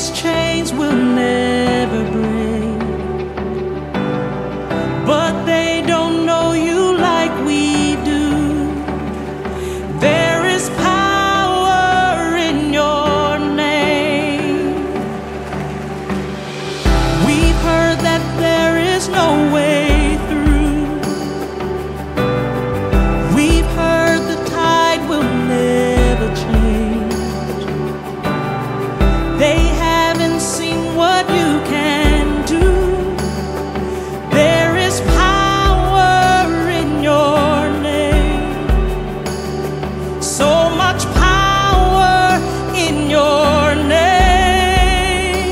these chains will never break. But they don't know you like we do. There is power in your name. We've heard that there is no way through. We've heard the tide will never change. They haven't seen what you can do. There is power in your name. So much power in your name.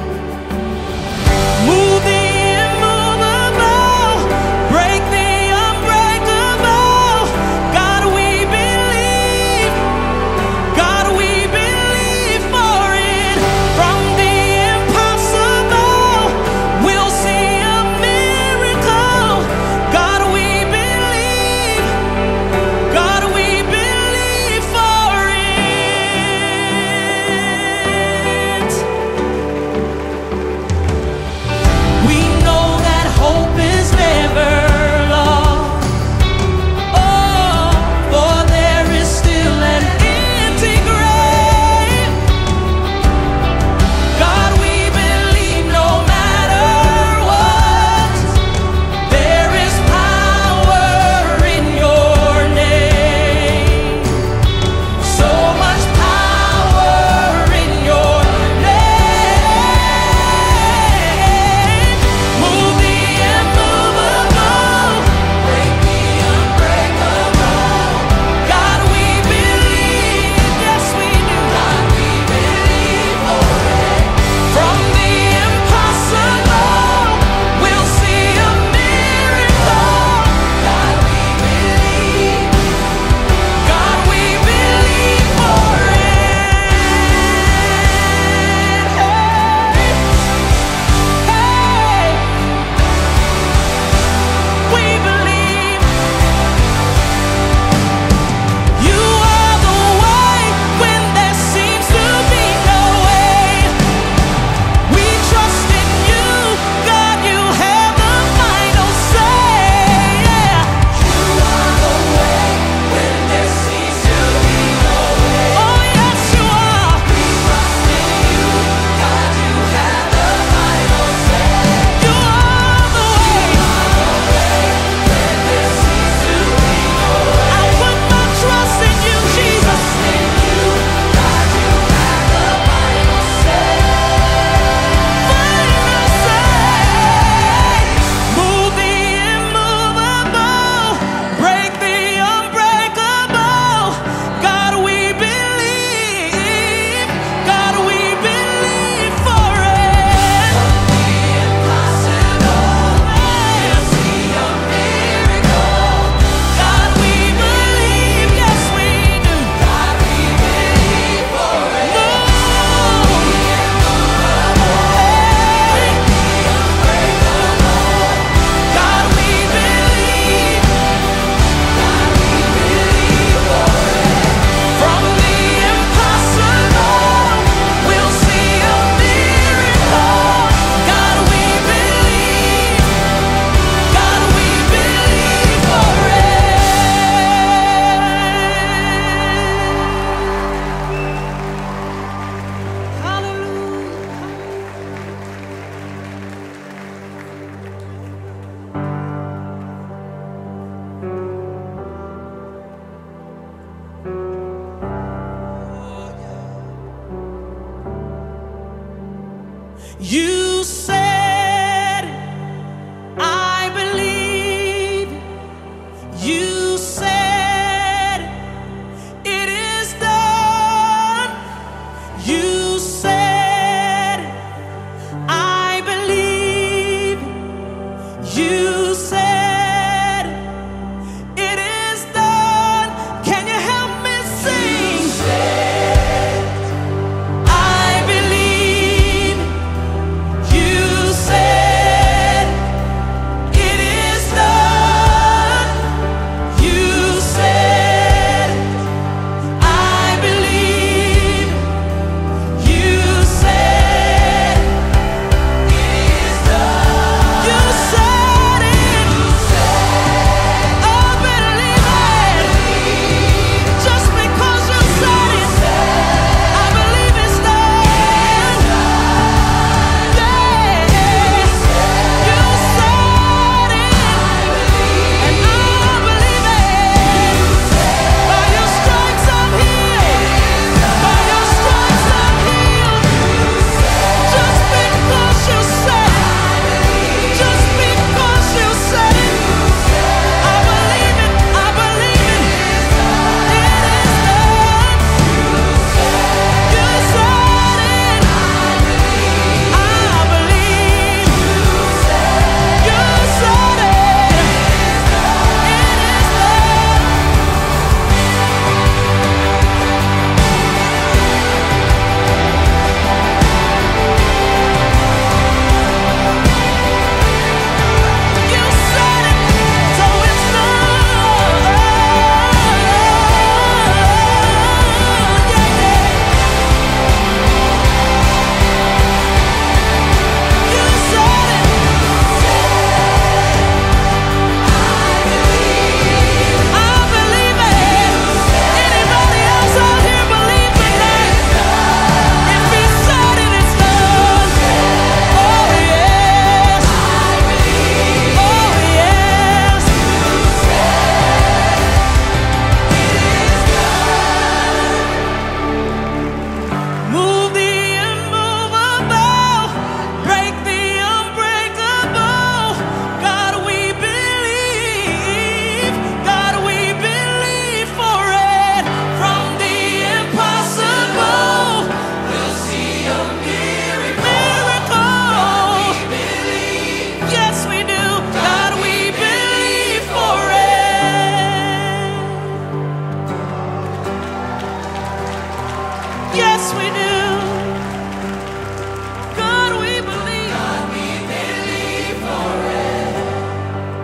Move the immovable, break the unbreakable. God, we believe. God, we believe for it. From the impossible, we'll see a miracle. God, we believe. God, we believe for it. We know that hope is never lost. Oh, for there is still an empty grave. God, we believe no matter what. There is power in your name. So much power in your name. Move the immovable, break the unbreakable. God, we believe, yes we do. God, we believe for it. From the impossible, we'll see a miracle. God, we believe. God, we believe for it. Hey, we believe. You are the way when there seems to be no way. We trust in you, God, you have the final say. Yeah. You are the way when there seems to be no way. Oh, yes, you are. We trust in you, God, you have the final say. You are the way. When there seems to be no way. I put my trust in you, Jesus. In you, God, you have the final say. Final say. Move the immovable, break the unbreakable. God, we believe. God, we believe for it. The impossible, we'll see a miracle. God, we believe, yes we do. God, we believe for it. Move the immovable, break the unbreakable. God, we believe. God, we believe for it. From the impossible, we'll see a miracle. God, we believe. God, we believe for it. Hallelujah. You said, I believe. You said, it is done. You said, I believe. You said, it is done. Can you help me sing? I believe. You said, it is done. You said, I believe. You said.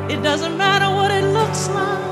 It doesn't matter what it looks like.